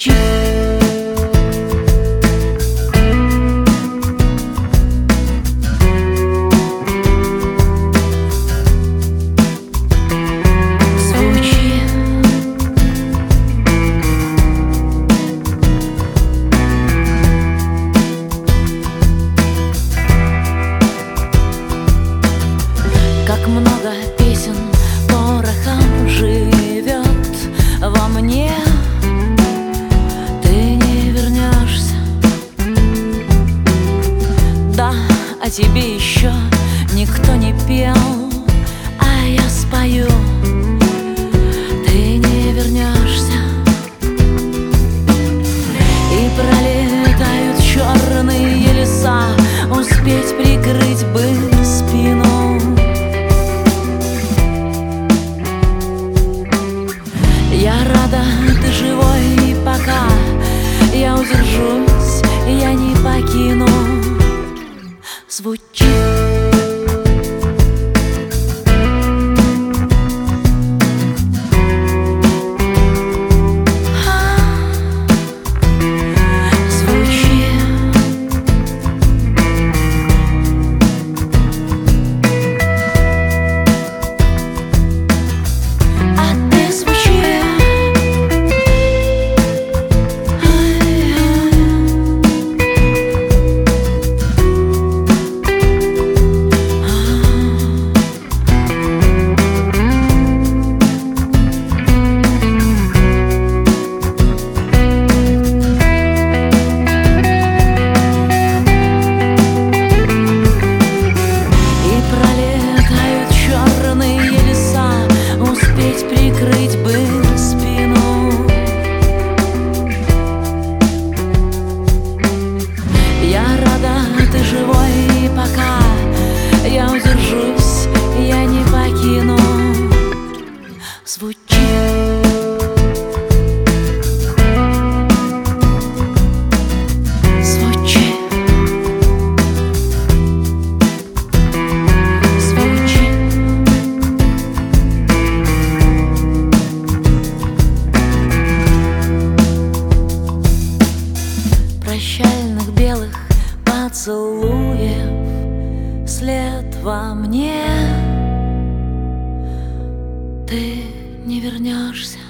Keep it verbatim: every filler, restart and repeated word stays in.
звучит. Как много песен порохом живет во мне, ты не вернешься. Да, о тебе еще никто не пел, а я спою, ты не вернешься. И пролетают черные леса, успеть прикрыть бы спину. Я рада, ты живой, и пока я удержусь, я не покину. Звучит. Прикрыть бы спину. Я рада, ты живой, и пока я удержусь, я не покину. Звучит. Прощальных белых поцелуев след во мне, ты не вернешься.